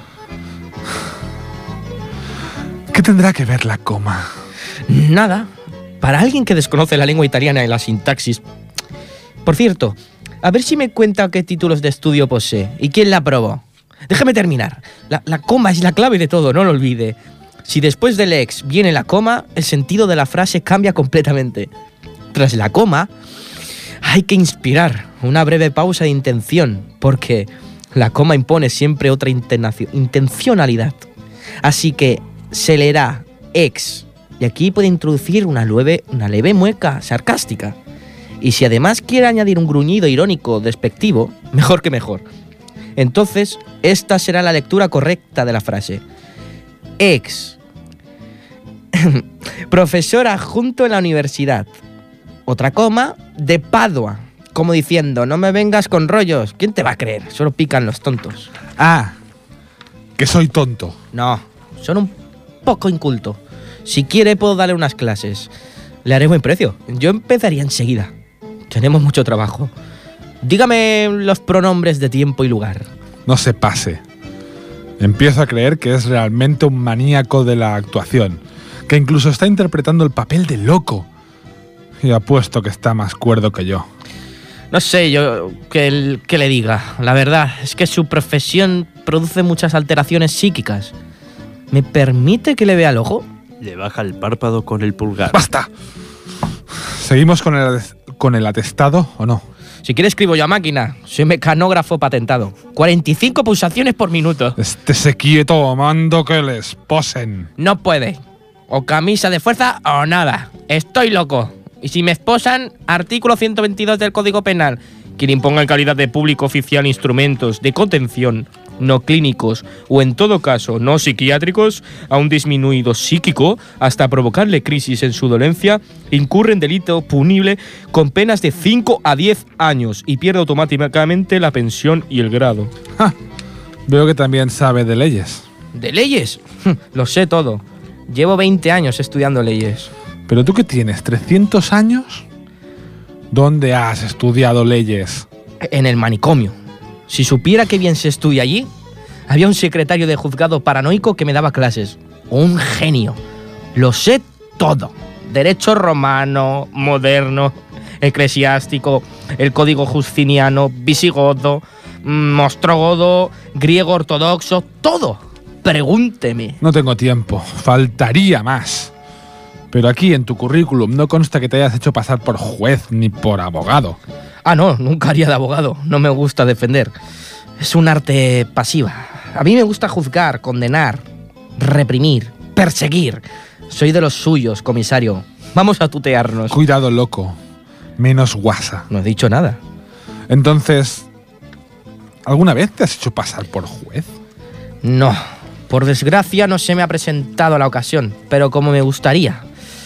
¿Qué tendrá que ver la coma? Nada. Para alguien que desconoce la lengua italiana y la sintaxis. Por cierto, a ver si me cuenta qué títulos de estudio posee y quién la aprobó. Déjeme terminar. La coma es la clave de todo, no lo olvide. Si después del ex viene la coma, el sentido de la frase cambia completamente. Tras la coma, hay que inspirar una breve pausa de intención, porque la coma impone siempre otra intencionalidad. Así que se leerá ex, y aquí puede introducir una leve mueca sarcástica. Y si además quiere añadir un gruñido irónico despectivo, mejor que mejor. Entonces, esta será la lectura correcta de la frase. Ex. Profesor adjunto en la universidad. Otra coma, de Padua. Como diciendo, no me vengas con rollos. ¿Quién te va a creer? Solo pican los tontos. Ah, que soy tonto. No, son un poco inculto. Si quiere puedo darle unas clases. Le haré buen precio. Yo empezaría enseguida. Tenemos mucho trabajo. Dígame los pronombres de tiempo y lugar. No se pase. Empiezo a creer que es realmente un maníaco de la actuación, que incluso está interpretando el papel de loco. Y apuesto que está más cuerdo que yo. No sé yo qué le diga. La verdad es que su profesión produce muchas alteraciones psíquicas. ¿Me permite que le vea el ojo? Le baja el párpado con el pulgar. ¡Basta! ¿Seguimos con el atestado o no? Si quiere escribo yo a máquina. Soy mecanógrafo patentado. 45 pulsaciones por minuto. Estése quieto, mando que les posen. No puede. O camisa de fuerza o nada. Estoy loco. Y si me esposan, artículo 122 del Código Penal. Quien imponga en calidad de público oficial instrumentos de contención no clínicos o en todo caso no psiquiátricos a un disminuido psíquico hasta provocarle crisis en su dolencia, incurre en delito punible con penas de 5 a 10 años y pierde automáticamente la pensión y el grado. ¡Ja! Veo que también sabe de leyes. ¿De leyes? Lo sé todo. Llevo 20 años estudiando leyes. ¿Pero tú qué tienes? ¿300 años? ¿Dónde has estudiado leyes? En el manicomio. Si supiera qué bien se estudia allí, había un secretario de juzgado paranoico que me daba clases. Un genio. Lo sé todo. Derecho romano, moderno, eclesiástico, el código justiniano, visigodo, ostrogodo, griego ortodoxo, todo. Pregúnteme. No tengo tiempo. Faltaría más. Pero aquí en tu currículum no consta que te hayas hecho pasar por juez ni por abogado. Ah, no, nunca haría de abogado. No me gusta defender. Es un arte pasiva. A mí me gusta juzgar, condenar, reprimir, perseguir. Soy de los suyos, comisario. Vamos a tutearnos. Cuidado, loco. Menos guasa. No he dicho nada. Entonces, ¿alguna vez te has hecho pasar por juez? No. Por desgracia no se me ha presentado la ocasión, pero como me gustaría.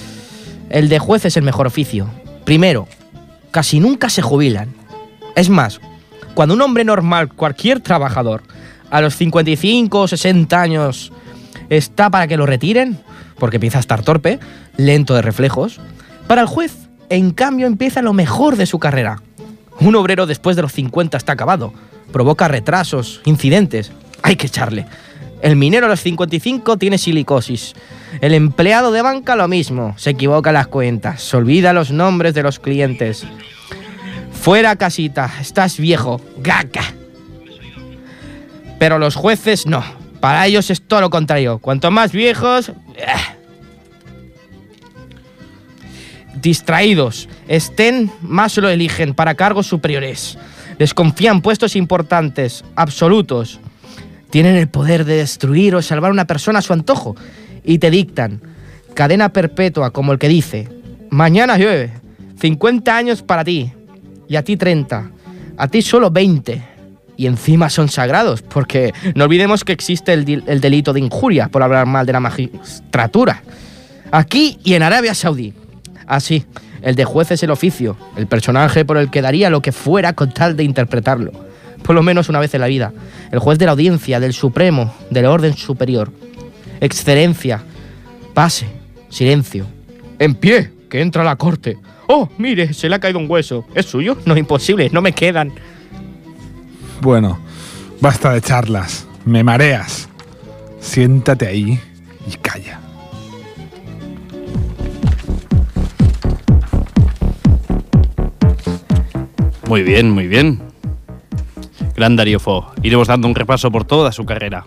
El de juez es el mejor oficio. Primero, casi nunca se jubilan. Es más, cuando un hombre normal, cualquier trabajador, a los 55 o 60 años está para que lo retiren, porque empieza a estar torpe, lento de reflejos, para el juez, en cambio, empieza lo mejor de su carrera. Un obrero después de los 50 está acabado, provoca retrasos, incidentes, hay que echarle. El minero a los 55 tiene silicosis. El empleado de banca lo mismo. Se equivoca en las cuentas. Se olvida los nombres de los clientes. Fuera casita. Estás viejo. Gaga. Pero los jueces no. Para ellos es todo lo contrario. Cuanto más viejos... distraídos estén, más lo eligen para cargos superiores. Les confían puestos importantes, absolutos. Tienen el poder de destruir o salvar a una persona a su antojo y te dictan: cadena perpetua, como el que dice: mañana llueve, 50 años para ti, y a ti 30, a ti solo 20. Y encima son sagrados, porque no olvidemos que existe el delito de injuria por hablar mal de la magistratura. Aquí y en Arabia Saudí. Así, el de juez es el oficio, el personaje por el que daría lo que fuera con tal de interpretarlo. Por lo menos una vez en la vida. El juez de la audiencia, del Supremo, del orden superior. Excelencia, pase, silencio. En pie, que entra a la corte. Oh, mire, se le ha caído un hueso. ¿Es suyo? No, imposible, no me quedan. Bueno, basta de charlas. Me mareas. Siéntate ahí y calla. Muy bien, muy bien. Gran Darío Fo. Iremos dando un repaso por toda su carrera.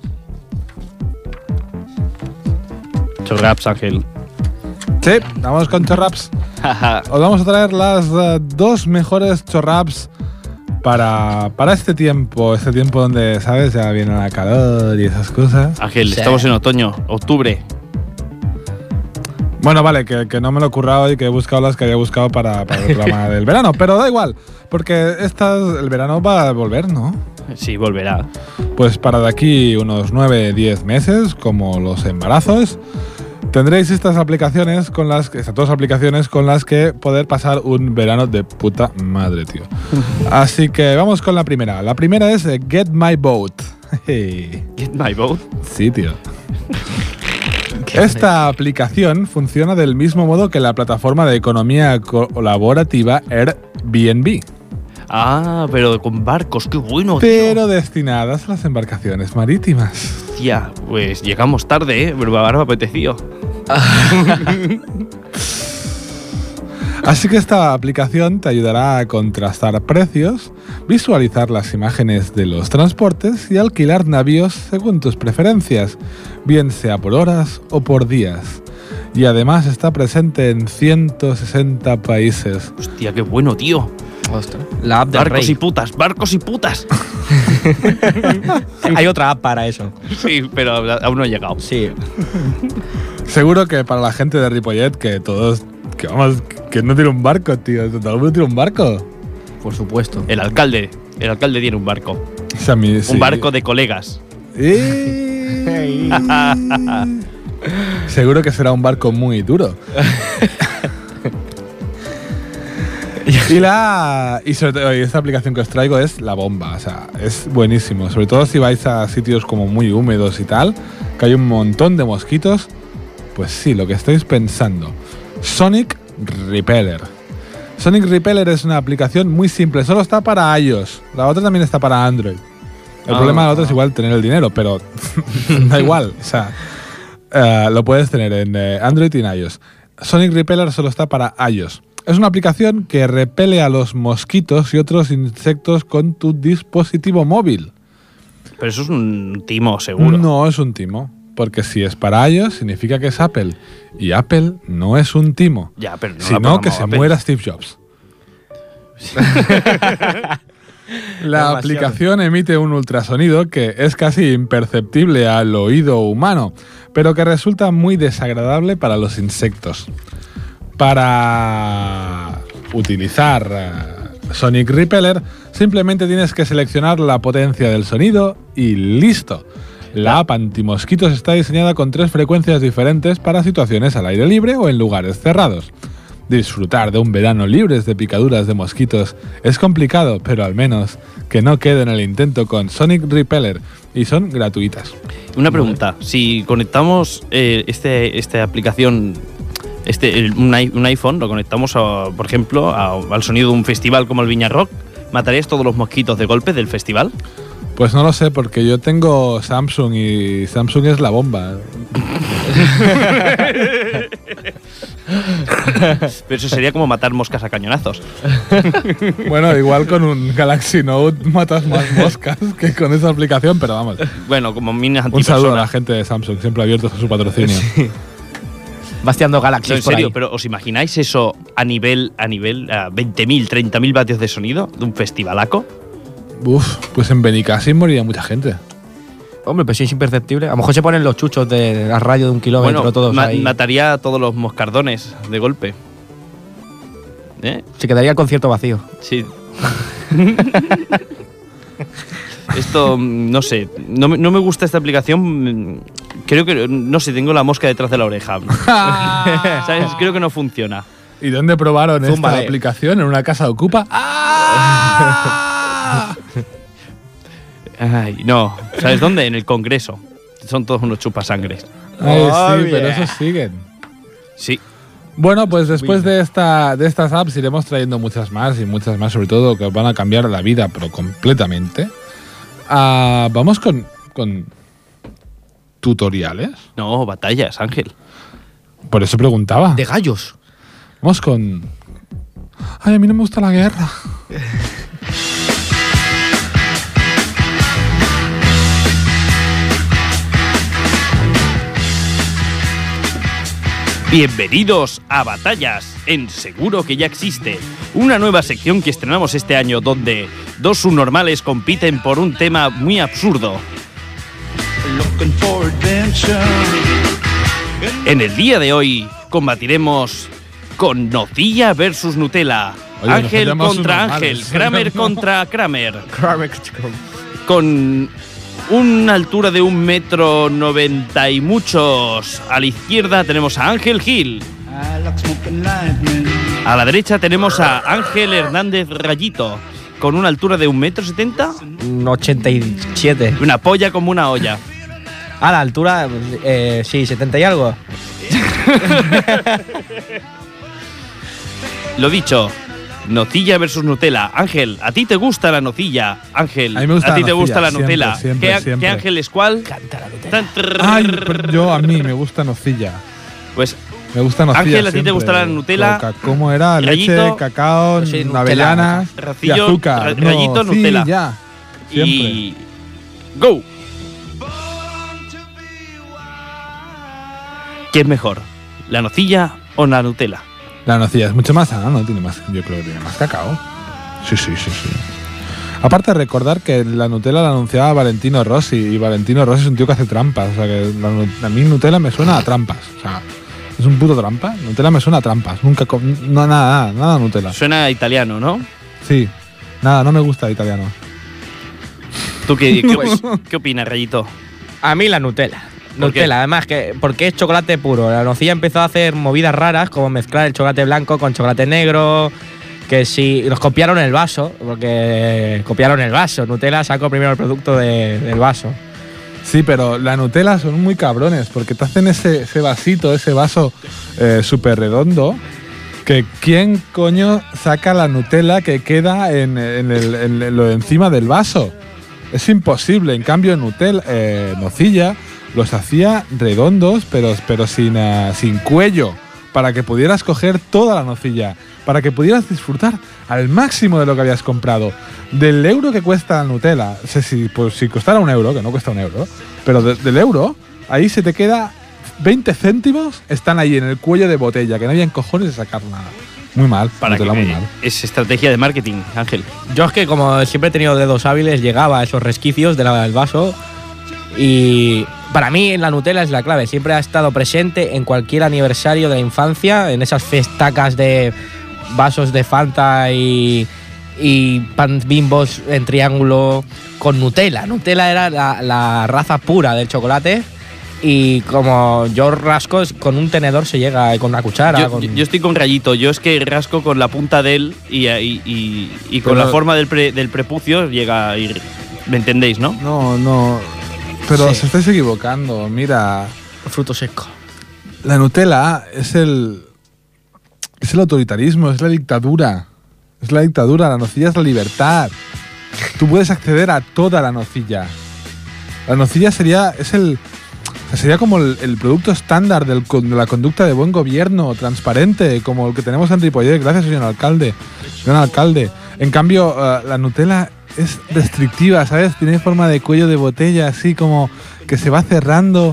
Chorraps, Ángel. Sí, vamos con chorraps. Os vamos a traer las dos mejores chorraps para este tiempo donde, ¿sabes? Ya viene la calor y esas cosas. Ángel, Sí. estamos en otoño, octubre. Bueno, vale, que no me lo he currado y que he buscado las que había buscado para el programa del verano, pero da igual, porque el verano va a volver, ¿no? Sí, volverá. Pues para de aquí unos 9-10 meses, como los embarazos, tendréis estas dos aplicaciones con las que poder pasar un verano de puta madre, tío. Así que vamos con la primera. La primera es Get My Boat. Get My Boat. Sí, tío. Esta aplicación funciona del mismo modo que la plataforma de economía colaborativa Airbnb, Ah, pero con barcos, qué bueno, tío. pero destinadas a las embarcaciones marítimas. Tía, pues llegamos tarde, pero ahora me apeteció. Así que esta aplicación te ayudará a contrastar precios, visualizar las imágenes de los transportes y alquilar navíos según tus preferencias, bien sea por horas o por días. Y además está presente en 160 países. Hostia, qué bueno, tío. Ostras, la app del Barcos rey. y putas, barcos y putas. Hay otra app para eso. Sí, pero aún no he llegado. Sí. Seguro que para la gente de Ripollet, que todos, que no tiene un barco, tío. ¿Todo el mundo tiene un barco? Por supuesto. El alcalde tiene un barco. O sea, sí. Un barco de colegas. Seguro que será un barco muy duro. Y sobre todo, esta aplicación que os traigo es la bomba, o sea, es buenísimo. Sobre todo si vais a sitios como muy húmedos y tal, que hay un montón de mosquitos. Pues sí, lo que estáis pensando. Sonic Repeller. Sonic Repeller es una aplicación muy simple, solo está para iOS. La otra también está para Android. El problema de la otra es igual tener el dinero, pero da igual. O sea, lo puedes tener en Android y en iOS. Sonic Repeller solo está para iOS. Es una aplicación que repele a los mosquitos y otros insectos con tu dispositivo móvil. Pero eso es un timo, seguro. No es un timo, porque si es para iOS significa que es Apple. Y Apple no es un timo, Ya, pero no sino que se muera Steve Jobs. La aplicación emite un ultrasonido que es casi imperceptible al oído humano, pero que resulta muy desagradable para los insectos. Para utilizar Sonic Repeller, simplemente tienes que seleccionar la potencia del sonido y listo. La app antimosquitos está diseñada con 3 frecuencias diferentes para situaciones al aire libre o en lugares cerrados. Disfrutar de un verano libres de picaduras de mosquitos es complicado, pero al menos que no quede en el intento con Sonic Repeller, y son gratuitas. Una pregunta, si conectamos esta aplicación, un iPhone, lo conectamos, por ejemplo, al sonido de un festival como el Viña Rock, ¿matarías todos los mosquitos de golpe del festival? Pues no lo sé, porque yo tengo Samsung y Samsung es la bomba. Pero eso sería como matar moscas a cañonazos. Bueno, igual con un Galaxy Note matas más moscas que con esa aplicación, pero vamos. Bueno, como minas Un saludo a la antipersonas. gente de Samsung, siempre abiertos a su patrocinio. Basteando Galaxy. No, en serio, pero ¿os imagináis eso a 20.000, 30.000 vatios de sonido de un festivalaco? Uf, pues en Benicàssim moriría mucha gente. Hombre, pues sí, es imperceptible. A lo mejor se ponen los chuchos de la radio de 1 kilómetro Bueno, todos ahí. mataría a todos los moscardones de golpe. Se quedaría el concierto vacío. Sí. Esto, no sé, no me gusta esta aplicación. Creo que, no sé, tengo la mosca detrás de la oreja. ¿Sabes? Creo que no funciona. ¿Y dónde probaron Zúmbale. esta aplicación? ¿En una casa ocupa? Ay, no. ¿Sabes dónde? En el Congreso. Son todos unos chupasangres. Ay, Oh, sí, yeah. pero esos siguen. Sí. Bueno, pues después de estas apps iremos trayendo muchas más, sobre todo que os van a cambiar la vida, pero completamente. Vamos con tutoriales. No, batallas, Ángel. Por eso preguntaba. De gallos. Vamos con... Ay, a mí no me gusta la guerra. Bienvenidos a Batallas en Seguro que ya existe. Una nueva sección que estrenamos este año donde dos subnormales compiten por un tema muy absurdo. En el día de hoy combatiremos con Nocilla versus Nutella. Oye, nos Ángel llamamos contra subnormales. Ángel, Kramer contra Kramer. Con una altura de 1,90 m y muchos. A la izquierda tenemos a Ángel Gil. A la derecha tenemos a Ángel Hernández Rayito, con una altura de 1,70 m. Un 87. Una polla como una olla. A la altura, sí, 70 y algo. Lo dicho, nocilla versus Nutella. Ángel, ¿a ti te gusta la nocilla? Ángel, A mí me gusta ¿a ti la te gusta la nocilla, Nutella? siempre, ¿Qué, siempre. ¿Qué Ángel es cuál? Ay, pero a mí me gusta nocilla. Pues Me gusta nocilla. Ángel, ¿a ti te siempre. gusta la Nutella? ¿Cómo era? Rayito. Leche, cacao, Yo soy Nutella, avellanas y Racillo, azúcar. rayito, Nutella. Ya. Siempre. y... ¡Go! ¿Qué es mejor? ¿La nocilla o la Nutella? La nocilla es mucho más sana, ¿no? Tiene más, yo creo que tiene más cacao. Sí. Aparte de recordar que la Nutella la anunciaba Valentino Rossi, y Valentino Rossi es un tío que hace trampas. O sea, que a mí Nutella me suena a trampas. O sea, es un puto trampa. Nutella me suena a trampas. Nunca, nada Nutella. Suena italiano, ¿no? Sí, nada, no me gusta italiano. ¿Tú qué opinas, Rayito? A mí la Nutella. ¿Por qué? Nutella, además, porque es chocolate puro. La nocilla empezó a hacer movidas raras, como mezclar el chocolate blanco con chocolate negro. Que si nos copiaron el vaso, porque copiaron el vaso. Nutella sacó primero el producto del vaso. Sí, pero la Nutella son muy cabrones, porque te hacen ese vasito, ese vaso súper redondo, que ¿quién coño saca la Nutella que queda en lo de encima del vaso? Es imposible. En cambio, Nocilla los hacía redondos, pero sin cuello, para que pudieras coger toda la nocilla, para que pudieras disfrutar al máximo de lo que habías comprado. Del euro que cuesta la Nutella, si costara €1, que no cuesta €1, pero del euro, ahí se te queda 20 céntimos, están ahí en el cuello de botella, que no habían cojones de sacar nada. Muy mal, Nutella muy mal. Es estrategia de marketing, Ángel. Yo es que como siempre he tenido dedos hábiles, llegaba a esos resquicios del vaso y para mí la Nutella es la clave. Siempre ha estado presente en cualquier aniversario de la infancia, en esas festacas de vasos de Fanta y pan Bimbos en triángulo con Nutella. Nutella era la raza pura del chocolate. Y como yo rasco, con un tenedor se llega, con una cuchara. Yo estoy con Rayito. Yo es que rasco con la punta de él y con Pero- la forma del prepucio llega a ir. ¿Me entendéis, no? No, pero Sí. se estáis equivocando. Mira, Fruto seco. la Nutella es el autoritarismo, es la dictadura. Es la dictadura, la nocilla es la libertad. Tú puedes acceder a toda la nocilla. La nocilla sería como el producto estándar de la conducta de buen gobierno, transparente, como el que tenemos en Ripollet. Gracias, señor alcalde. En cambio, la Nutella es restrictiva, ¿sabes? Tiene forma de cuello de botella, así como que se va cerrando.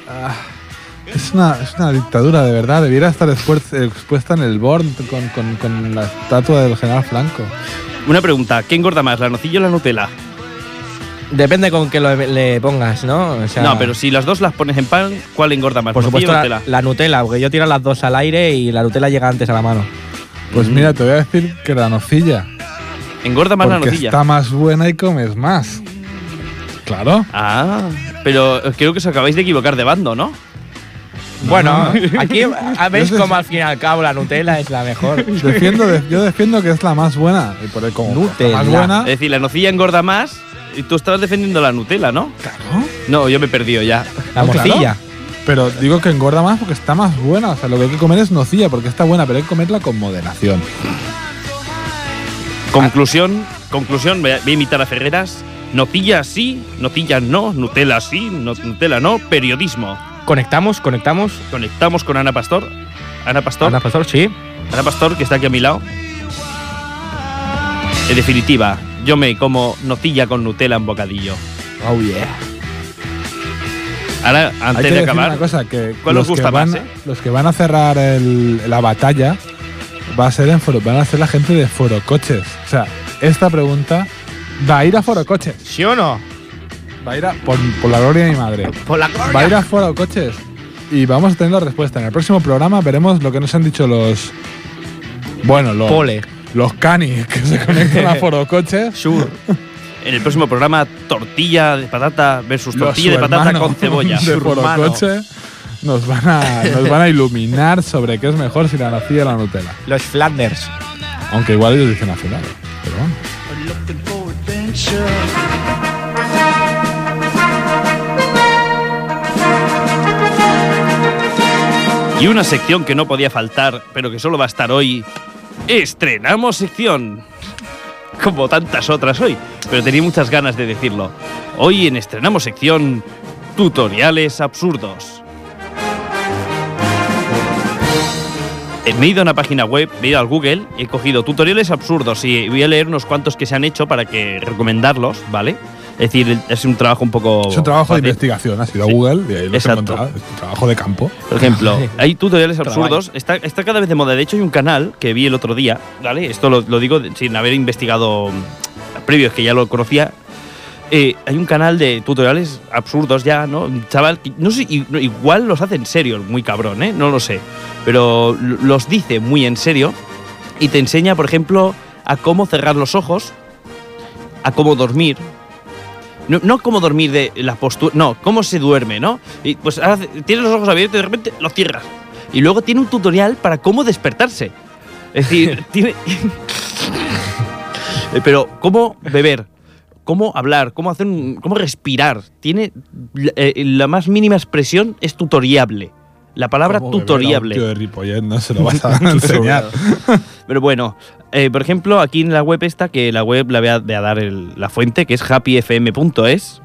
Es una dictadura, de verdad. Debiera estar expuesta en el Born con la estatua del general Franco. Una pregunta. ¿Qué engorda más, la nocilla o la Nutella? Depende con qué le pongas, ¿no? O sea, No, pero si las dos las pones en pan, ¿cuál engorda más? por ¿Nocilla supuesto o la Nutella, porque yo tiro las dos al aire y la Nutella llega antes a la mano. Pues mira, te voy a decir que la nocilla. Engorda más la Porque nocilla. está más buena y comes más. Claro. Ah, pero creo que os acabáis de equivocar de bando, ¿no? Bueno, aquí veis Yo sé- como al fin y al cabo la Nutella es la mejor. Yo defiendo que es la más buena. Y por ahí como Nutella. la más buena. Es decir, la nocilla engorda más y tú estabas defendiendo la Nutella, ¿no? Claro. No, yo me he perdido ya. La No, claro. morcilla. Pero digo que engorda más porque está más buena. O sea, lo que hay que comer es nocilla porque está buena, pero hay que comerla con moderación. Conclusión, voy a imitar a Ferreras. Nocilla sí, nocilla no, Nutella sí, Nutella no, periodismo. Conectamos. Conectamos con Ana Pastor. Ana Pastor. Ana Pastor, sí. Ana Pastor, que está aquí a mi lado. En definitiva, yo me como nocilla con Nutella en bocadillo. Oh, yeah. Ahora, Hay antes que de decir acabar, una cosa, que ¿cuál os gusta más, los que van a cerrar la batalla va a ser van a ser la gente de Forocoches. O sea, esta pregunta va a ir a Forocoches. ¿Sí o no? Va a ir a por la gloria de mi madre. Por la Va a ir a Forocoches. Y vamos a tener la respuesta. En el próximo programa veremos lo que nos han dicho los Pole. los canis que se conectan a Forocoches. Sur. en el próximo programa, tortilla de patata versus Los tortilla de patata hermanos con cebolla. de Forocoche nos van a iluminar sobre qué es mejor, si la nocilla o la Nutella. Los Flanders. Aunque igual ellos dicen nacional. Pero bueno. Y una sección que no podía faltar, pero que solo va a estar hoy. Estrenamos sección. Como tantas otras hoy, pero tenía muchas ganas de decirlo. Hoy en Estrenamos sección, tutoriales absurdos. Me he ido a una página web, me he ido al Google, he cogido tutoriales absurdos y voy a leer unos cuantos que se han hecho para que recomendarlos, ¿vale? Es decir, es un trabajo un poco... Es un trabajo de fácil. investigación, ha sido Sí. Google y ahí lo he Exacto. encontrado. Es un trabajo de campo. Por ejemplo, hay tutoriales absurdos, está cada vez de moda. De hecho, hay un canal que vi el otro día, ¿vale? Esto lo digo sin haber investigado previo, es que ya lo conocía. Hay un canal de tutoriales absurdos ya, ¿no? Un chaval, no sé, igual los hace en serio, muy cabrón, ¿eh? No lo sé. Pero los dice muy en serio y te enseña, por ejemplo, a cómo cerrar los ojos, a cómo dormir. No cómo dormir de la postura, no, cómo se duerme, ¿no? Y pues ahora tienes los ojos abiertos y de repente los cierras. Y luego tiene un tutorial para cómo despertarse. Es decir, tiene... Pero cómo beber, cómo hablar, cómo respirar. Tiene la más mínima expresión es tutoriable. La palabra ¿Cómo beber a un tutoriable. tío de Ripollet no se lo vas a enseñar. Pero bueno, por ejemplo, aquí en la web esta, que la web la voy a dar la fuente, que es happyfm.es,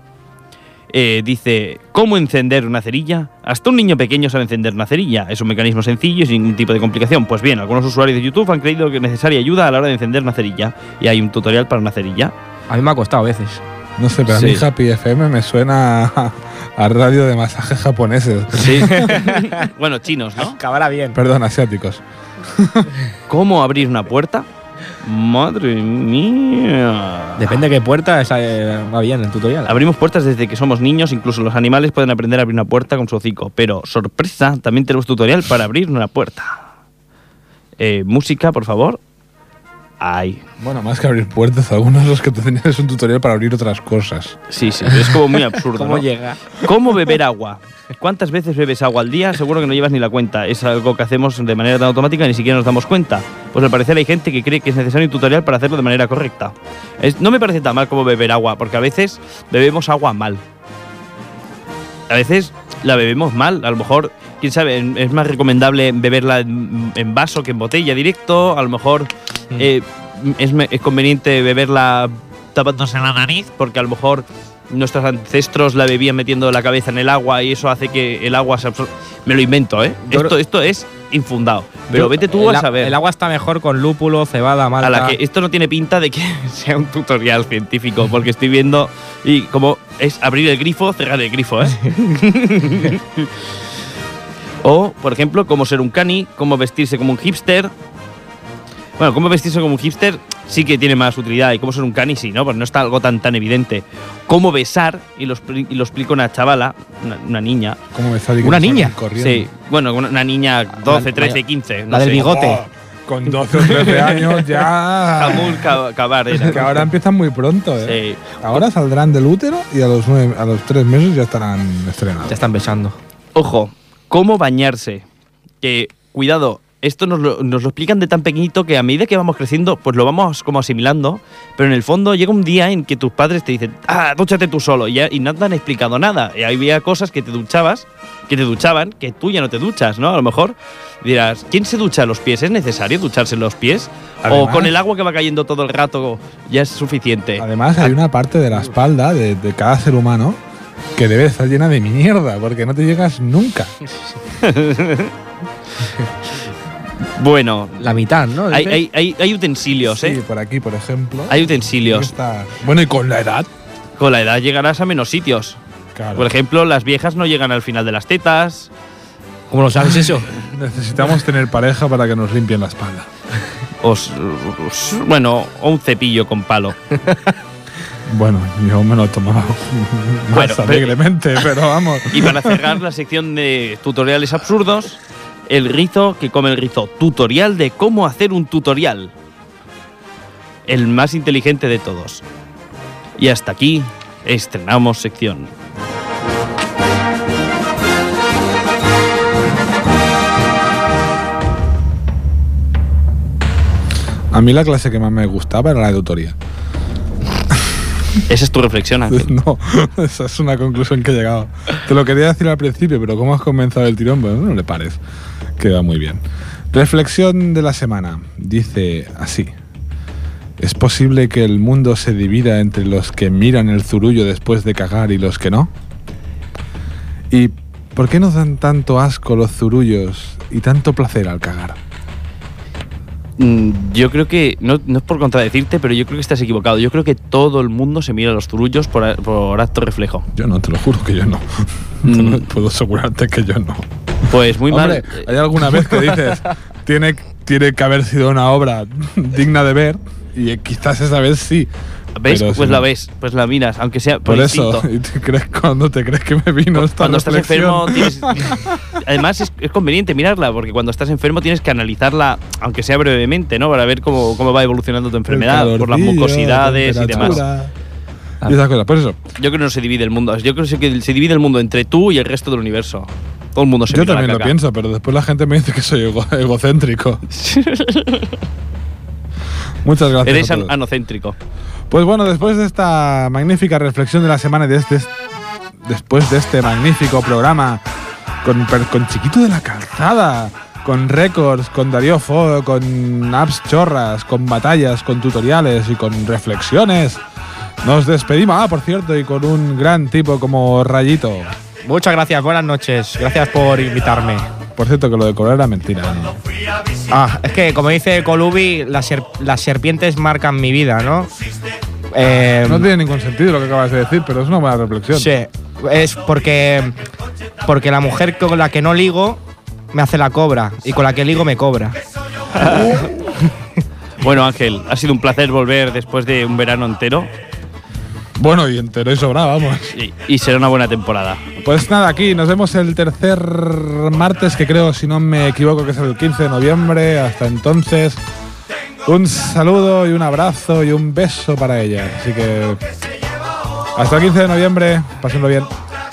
dice, ¿cómo encender una cerilla? Hasta un niño pequeño sabe encender una cerilla. Es un mecanismo sencillo y sin ningún tipo de complicación. Pues bien, algunos usuarios de YouTube han creído que es necesaria ayuda a la hora de encender una cerilla. Y hay un tutorial para una cerilla. A mí me ha costado a veces. No sé, pero Sí. a mí Happy FM me suena a radio de masajes japoneses. Sí. Bueno, chinos, ¿no? Acabará bien. Perdón, asiáticos. ¿Cómo abrir una puerta? Madre mía. Depende de qué puerta va bien el tutorial. Abrimos puertas desde que somos niños, incluso los animales pueden aprender a abrir una puerta con su hocico. Pero, sorpresa, también tenemos tutorial para abrir una puerta. Música, por favor. Ay, Bueno, más que abrir puertas, algunos de los que te tenían es un tutorial para abrir otras cosas. sí, es como muy absurdo, ¿Cómo ¿no? llega? ¿Cómo beber agua? ¿Cuántas veces bebes agua al día? Seguro que no llevas ni la cuenta. Es algo que hacemos de manera tan automática y ni siquiera nos damos cuenta. Pues al parecer hay gente que cree que es necesario un tutorial para hacerlo de manera correcta. No me parece tan mal como beber agua, porque a veces bebemos agua mal. A veces la bebemos mal. A lo mejor, quién sabe, es más recomendable beberla en vaso que en botella directo. A lo mejor es conveniente beberla tapándose la nariz, porque a lo mejor nuestros ancestros la bebían metiendo la cabeza en el agua y eso hace que el agua se absorba. Me lo invento, ¿eh? Esto es infundado. Pero vete tú a saber. El agua está mejor con lúpulo, cebada, malta. A la que esto no tiene pinta de que sea un tutorial científico, porque estoy viendo y como es abrir el grifo, cerrar el grifo, ¿eh? O, por ejemplo, cómo ser un cani, cómo vestirse como un hipster. Bueno, cómo vestirse como un hipster sí que tiene más utilidad. Y cómo ser un cani, sí, ¿no? Pues no está algo tan evidente. Cómo besar, y lo explica una chavala, una niña. ¿Cómo besar? ¿Una niña? Sí, bueno, una niña 12, 13, 15. La del bigote. Con 12 o 13 años ya... Jamul Cabarera. Que ahora empiezan muy pronto, ¿eh? Sí. Ahora saldrán del útero y a los 3 meses ya estarán estrenados. Ya están besando. Ojo, cómo bañarse. Que, cuidado, esto nos lo explican de tan pequeñito que a medida que vamos creciendo, pues lo vamos como asimilando, pero en el fondo llega un día en que tus padres te dicen, dúchate tú solo, y no te han explicado nada. Y había cosas que te duchaban, que tú ya no te duchas, ¿no? A lo mejor dirás, ¿quién se ducha los pies? ¿Es necesario ducharse los pies? Además, ¿O con el agua que va cayendo todo el rato ya es suficiente? Además, hay una parte de la espalda de cada ser humano que debe estar llena de mierda, porque no te llegas nunca. Bueno, La mitad, ¿no? hay utensilios, Sí, ¿eh? por aquí, por ejemplo. Hay utensilios. Bueno, y con la edad, Con la edad llegarás a menos sitios. claro. Por ejemplo, las viejas no llegan al final de las tetas. ¿Cómo lo sabes eso? Necesitamos tener pareja para que nos limpien la espalda. O un cepillo con palo. Bueno, yo me lo he tomado Bueno, más alegremente, pero vamos. Y para cerrar la sección de tutoriales absurdos, el rizo que come el rizo. Tutorial de cómo hacer un tutorial. El más inteligente de todos. Y hasta aquí estrenamos sección. A mí la clase que más me gustaba era la de tutoría. Esa es tu reflexión, Ángel. No, esa es una conclusión que he llegado. Te lo quería decir al principio, pero como has comenzado el tirón, pues no le pares. Queda muy bien. Reflexión de la semana. Dice así. ¿Es posible que el mundo se divida entre los que miran el zurullo después de cagar y los que no? ¿Y por qué nos dan tanto asco los zurullos y tanto placer al cagar? Yo creo que, no es por contradecirte, pero yo creo que estás equivocado. Yo creo que todo el mundo se mira a los zurullos por acto reflejo. Yo no, te lo juro que yo no. Puedo asegurarte que yo no. Pues muy Hombre, mal. hay alguna vez que dices, tiene que haber sido una obra digna de ver, y quizás esa vez sí. ¿Ves? Pero Pues si la no. ves, pues la miras, aunque sea Por eso, instinto. cuando te crees que me vino esta Cuando estás enfermo reflexión. además es conveniente mirarla, porque cuando estás enfermo tienes que analizarla, aunque sea brevemente, ¿no? Para ver cómo va evolucionando tu enfermedad, por las calorcillo, mucosidades y demás. temperatura, y esas cosas. Por eso, Yo creo que no se divide el mundo. Yo creo que se divide el mundo entre tú y el resto del universo. Todo el mundo se yo mira la también lo caca. pienso, pero después la gente me dice que soy egocéntrico. Muchas gracias. Eres a todos. anocéntrico. Pues bueno, después de esta magnífica reflexión de la semana y después de este magnífico programa con Chiquito de la Calzada, con récords, con Darío Fo, con apps chorras, con batallas, con tutoriales y con reflexiones, nos despedimos. Por cierto, y con un gran tipo como Rayito. Muchas gracias, buenas noches. Gracias por invitarme. Por cierto, que lo de cobrar era mentira. Es que, como dice Colubi, las serpientes marcan mi vida, ¿no? No tiene ningún sentido lo que acabas de decir, pero es una buena reflexión. Sí, es porque la mujer con la que no ligo me hace la cobra y con la que ligo me cobra. Bueno, Ángel, ha sido un placer volver después de un verano entero. Bueno, y entero y sobrado, vamos. Y será una buena temporada. Pues nada, aquí nos vemos el tercer martes, que creo, si no me equivoco, que es el 15 de noviembre. Hasta entonces, un saludo y un abrazo y un beso para ella. Así que hasta el 15 de noviembre, pásenlo bien.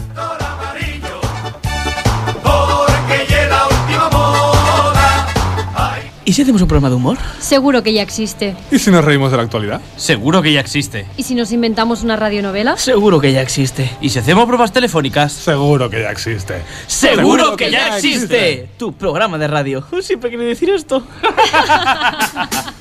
¿Y si hacemos un programa de humor? Seguro que ya existe. ¿Y si nos reímos de la actualidad? Seguro que ya existe. ¿Y si nos inventamos una radionovela? Seguro que ya existe. ¿Y si hacemos pruebas telefónicas? Seguro que ya existe. ¡Seguro que ya existe! Tu programa de radio. Siempre quería decir esto.